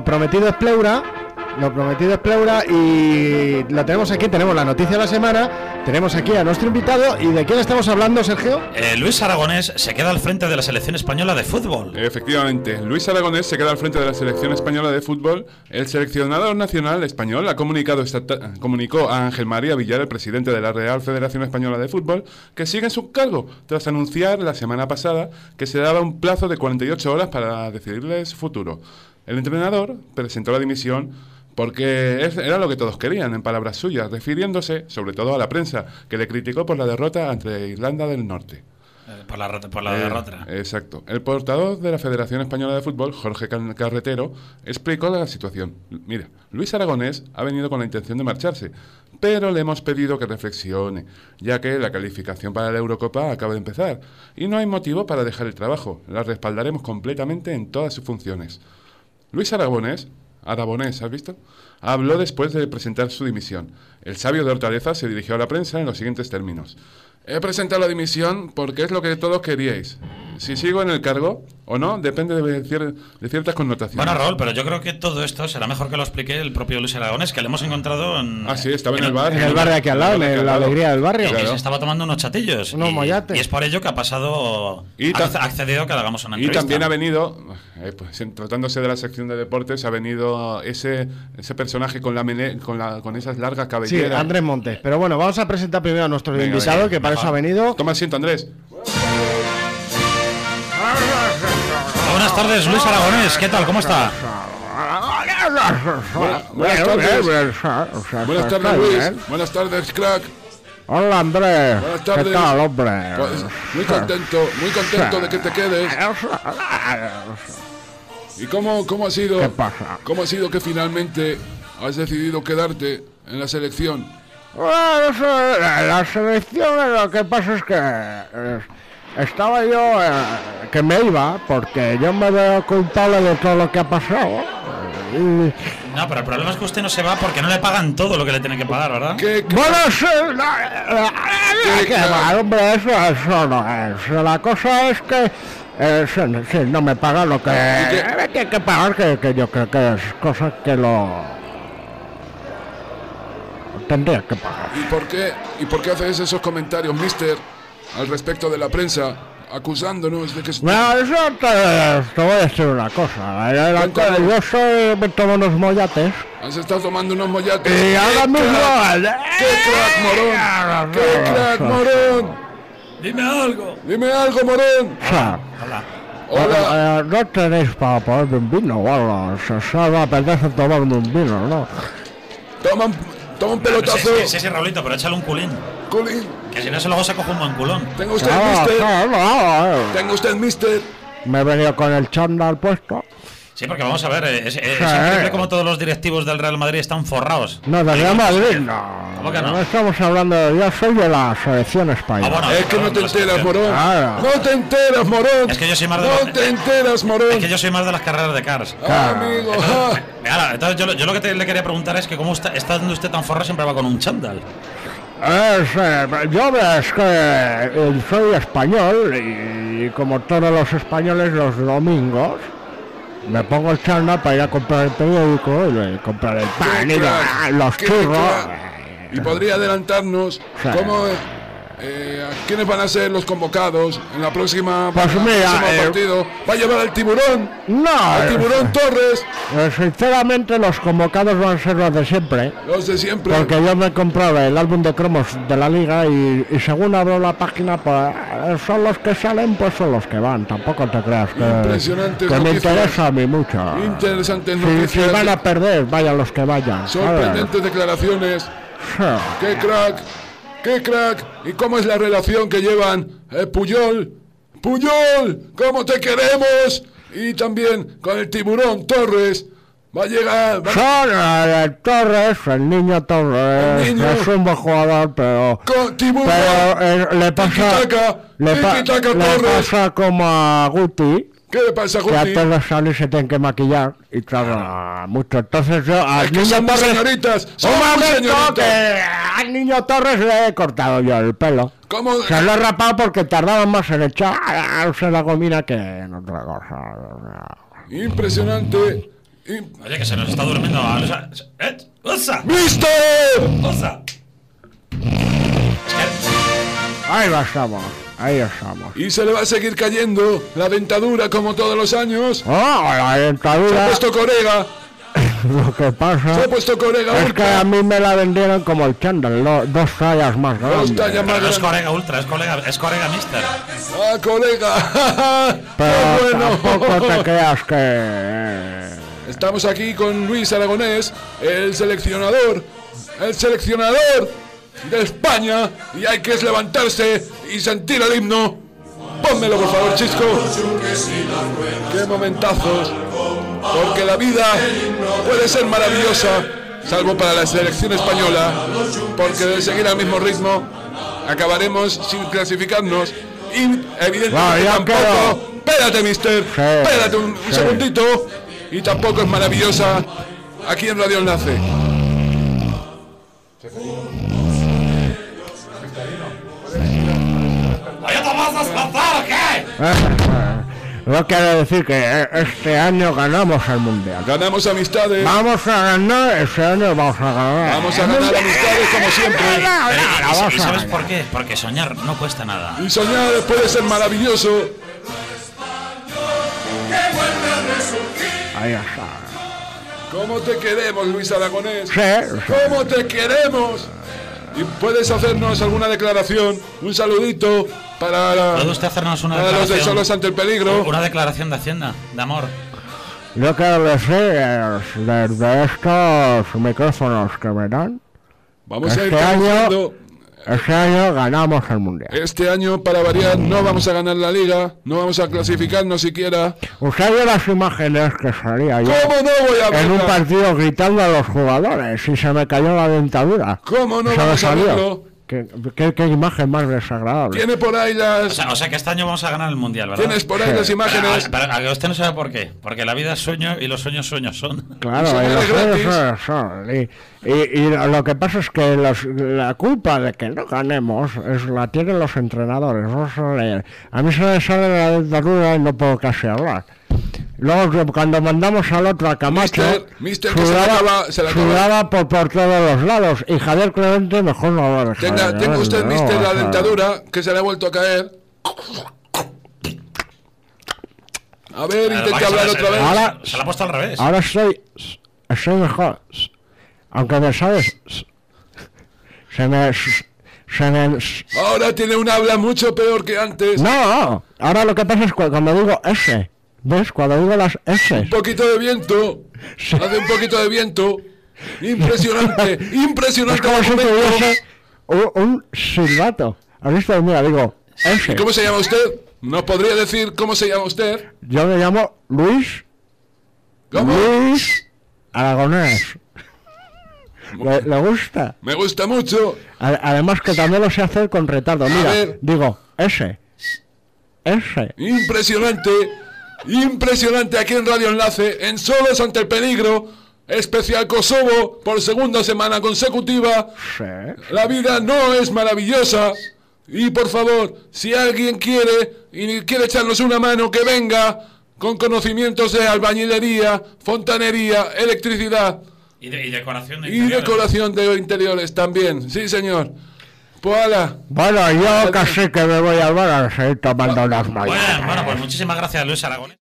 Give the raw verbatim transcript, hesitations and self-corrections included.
prometido es pleura. Lo prometido es pleura y lo tenemos aquí, tenemos la noticia de la semana, tenemos aquí a nuestro invitado. ¿Y de quién estamos hablando, Sergio? Eh, Luis Aragonés se queda al frente de la selección española de fútbol. Efectivamente, Luis Aragonés se queda al frente de la selección española de fútbol. El seleccionador nacional español ha comunicado esta ta- comunicó a Ángel María Villar, el presidente de la Real Federación Española de Fútbol, que sigue en su cargo, tras anunciar la semana pasada que se daba un plazo de cuarenta y ocho horas para decidirle su futuro. El entrenador presentó la dimisión porque era lo que todos querían, en palabras suyas, refiriéndose sobre todo a la prensa, que le criticó por la derrota ante Irlanda del Norte. Eh, por la, por la Eh, derrota. Exacto. El portavoz de la Federación Española de Fútbol, Jorge Carretero, explicó la situación. Mira, Luis Aragonés ha venido con la intención de marcharse, pero le hemos pedido que reflexione, ya que la calificación para la Eurocopa acaba de empezar, y no hay motivo para dejar el trabajo. La respaldaremos completamente en todas sus funciones. Luis Aragonés Aragonés, ¿has visto? Habló después de presentar su dimisión. El sabio de Hortaleza se dirigió a la prensa en los siguientes términos. He presentado la dimisión porque es lo que todos queríais. Si sigo en el cargo o no, depende de, cier- de ciertas connotaciones. Bueno, Raúl, pero yo creo que todo esto será mejor que lo explique el propio Luis Aragonés, que le hemos encontrado en... Ah, sí, estaba en el bar. En el bar de aquí al lado, en la alegría del barrio. Y Claro. se estaba tomando unos chatillos. Unos y, mollates. y es por ello que ha pasado... Y ha ta- accedido a que le hagamos una Y entrevista. también ha venido, eh, pues, en- tratándose de la sección de deportes, ha venido ese ese personaje con la mene- con, la, con esas largas Sí, cabelleras. Andrés Montes. Pero bueno, vamos a presentar primero a nuestro Venga, invitado, venga, que para mejor. eso ha venido. Toma asiento, Andrés. Buenas tardes, Luis Aragonés. ¿Qué tal? ¿Cómo está? Buenas tardes. Buenas tardes, Luis. Buenas tardes, crack. Hola, Andrés. Buenas tardes. ¿Qué tal, hombre? Pues, muy contento, muy contento de que te quedes. ¿Y cómo, cómo ha sido? ¿Qué pasa? ¿Cómo ha sido que finalmente has decidido quedarte en la selección? Bueno, eso, la, la selección, lo que pasa es que eh, estaba yo eh, que me iba, porque yo me veo culpable de todo lo que ha pasado. Y, No, pero el problema es que usted no se va porque no le pagan todo lo que le tienen que pagar, ¿verdad? ¿Qué, qué- bueno, sí, la, ¿Qué, que claro? va, hombre, eso, eso no es. La cosa es que eh, sí, sí, no me pagan lo que qué? hay que, que pagar, que, que yo creo que es cosa que lo tendría que pagar. ¿Y por qué, y por qué haces esos comentarios, mister, al respecto de la prensa, acusándonos de que... No, eso te, te voy a decir una cosa. La- la- Cuéntame. yo soy, me tomo unos mollates. Has estado tomando unos mollates. Y ahora ¡Qué mismo. crack! ¡Qué crack, morón! ¡Qué crack, morón! Dime algo. Dime algo, morón. O sea, Hola. Hola. eh, no tenéis para ponerme un vino o algo. O sea, solo me apetece tomarme un vino, ¿no? Toma un, toma un Sí, pelotazo. sí, sí, sí, Raulito, pero échale un culín. Colín. Que si no se luego se coge un buen culón. Tenga usted, No, mister. no, no, eh. Tenga usted, mister. Me he venido con el chándal puesto. Sí, porque vamos a ver, es, es, es Sí. increíble como todos los directivos del Real Madrid están forrados. No, de Real Madrid, no. ¿Cómo que no? No estamos hablando de... Yo soy de la selección española. Ah, bueno. Es que no te la enteras, selección. morón. Claro. No te enteras, morón. Es que yo soy más de No los- te enteras, morón. Es que yo soy más de las carreras de cars. Ah, amigo. ah. Ahora, entonces yo, lo- yo lo que te- le quería preguntar es que cómo está, estando usted tan forrado siempre va con un chándal. Es, eh, yo es que eh, soy español y, como todos los españoles los domingos me pongo el chándal para ir a comprar el periódico y eh, comprar el pan y Qué la- crack, los qué churros. crack. Y podría adelantarnos Sí. cómo, eh, quiénes van a ser los convocados en la próxima, Pues en el mira, próximo eh, partido. Va a llevar al tiburón, No, al eh, tiburón Torres, eh, sinceramente los convocados van a ser los de siempre. los de siempre. Porque yo me he comprado el álbum de cromos de la liga y, y según abro la página, pues eh, son los que salen, pues son los que van. Tampoco te creas que, Impresionantes que me noticias. interesa a mí mucho. Interesantes Si, si noticias, van a perder, vayan los que vayan. ¿sabes? sorprendentes declaraciones. Sí. ¡Qué crack! ¡Qué crack! ¿Y cómo es la relación que llevan eh, Puyol? ¡Puyol! ¿Cómo te queremos? Y también con el tiburón Torres. Va a llegar... va- Son eh, el Torres, el niño Torres, El niño. es un buen jugador, pero... con tiburón. Pero eh, le pasa... Tiki-taka, Le, pa- tiki-taka, le Torres. pasa como a Guti, ¿Qué le pasa, que Guti? antes de salir se tienen que maquillar y tarda mucho. Entonces yo al Es que niño son muy Torres... señoritas. Son Un muy momento, señoritas. que al niño Torres le he cortado yo el pelo. ¿Cómo? Se lo he rapado porque tardaban más en echarse la gomina que en otra cosa. Impresionante. Y- Oye, que se nos está durmiendo. Osa. ¿Eh? ¡Osa! ¡Mister! ¡Osa! Es que. Ahí lo estamos, ahí estamos. Y se le va a seguir cayendo la dentadura como todos los años. Oh, la Se ha dentadura, puesto corega. lo que Se pasa ha puesto corega. es que ultra. a mí me la vendieron como el chándal, lo- dos tallas más Dos grandes. tallas más Pero no es grandes. colega ultra, es colega, es colega mister. ¡Ah, colega! Pero ¡Qué tampoco te bueno! creas que... eh, Estamos aquí con Luis Aragonés, el seleccionador, el seleccionador de España, y hay que levantarse y sentir el himno. Pónmelo, por favor, Chisco. ¡Qué momentazos! Porque la vida puede ser maravillosa, salvo para la selección española, porque de seguir al mismo ritmo acabaremos sin clasificarnos y evidentemente Bueno, ya tampoco... quedo. Espérate, mister, Sí, espérate un, un sí. segundito. Y tampoco es maravillosa aquí en Radio Enlace. ¿Oye, te vas a despertar o qué? No quiere decir que eh, este año ganamos el mundial. Ganamos amistades, Vamos a ganar, este año vamos a ganar. vamos a ganar amistades como siempre. No, no, Pero, no, ¿y- la y- vamos ¿Y a sabes ganar. por qué? Porque soñar no cuesta nada. Y soñar puede ser maravilloso. Ahí está. ¿Cómo te queremos, Luis Aragonés? Sí, sí. ¿Cómo te queremos? Y puedes hacernos alguna declaración, un saludito para, la- ¿Puede usted hacernos una para los de declaración? Solos ante el Peligro. Una declaración de Hacienda, de amor. Yo quiero decir, desde estos micrófonos que me dan, Vamos a ir este año, traduciendo. este año ganamos el mundial. Este año, para variar, no vamos a ganar la liga, no vamos a clasificarnos siquiera. Usted vio las imágenes que salía yo ¿Cómo no voy a en un verla? partido gritando a los jugadores y se me cayó la dentadura. ¿Cómo no Se me vamos a salió. verlo? ¿Qué, qué, qué imagen más desagradable. Tiene por ahí O las... sea, o sea que este año vamos a ganar el mundial, ¿verdad? Tienes por ahí Sí. las imágenes. Pero, a- pero a que usted no sabe por qué. Porque la vida es sueño y los sueños sueños son. Claro, Y son y los gratis. juegos son- y, y- y lo que pasa es que los- la culpa de que no ganemos es la tienen los entrenadores. No sale- a mí se me sale la dentadura y no puedo casi hablar. Luego que cuando mandamos al otro a Camacho, Mister, mister, que se le sudaba, acaba- se le acaba. sudaba por, por todos los lados. Y Javier Clemente mejor no lo deja. Tenga, de tenga usted, verlo, mister, ¿no? la O sea, dentadura que se le ha vuelto a caer. A ver, Además, intenta se hablar la- otra se- vez. Ahora- Se la ha puesto al revés. Ahora estoy, estoy mejor. Aunque me sabes, se me, se me, Ahora tiene un habla mucho peor que antes. no, ahora lo que pasa es que cuando digo S, ¿ves? Cuando digo las S, Un poquito de viento. Hace un poquito de viento. Impresionante, es impresionante. como si momento. tuviese un, un silbato. ¿Has visto? Mira, digo S. ¿Cómo se llama usted? ¿Nos podría decir cómo se llama usted? Yo me llamo Luis, ¿Cómo? Luis Aragonés. ¿Le, le gusta? Me gusta mucho. A- Además que también lo sé hacer con retardo. Mira, ver. digo S, S. Impresionante, impresionante aquí en Radio Enlace, en Solos ante el Peligro, especial Kosovo por segunda semana consecutiva. Sí. La vida no es maravillosa. Y por favor, si alguien quiere y quiere echarnos una mano, que venga con conocimientos de albañilería, fontanería, electricidad Y, de- y decoración de y interiores. decoración de interiores también. Sí, señor. Pues ala. Bueno, yo casi que me voy al bar a seguir tomando unas Bueno, mañanas. bueno, pues muchísimas gracias, Luis Aragonés.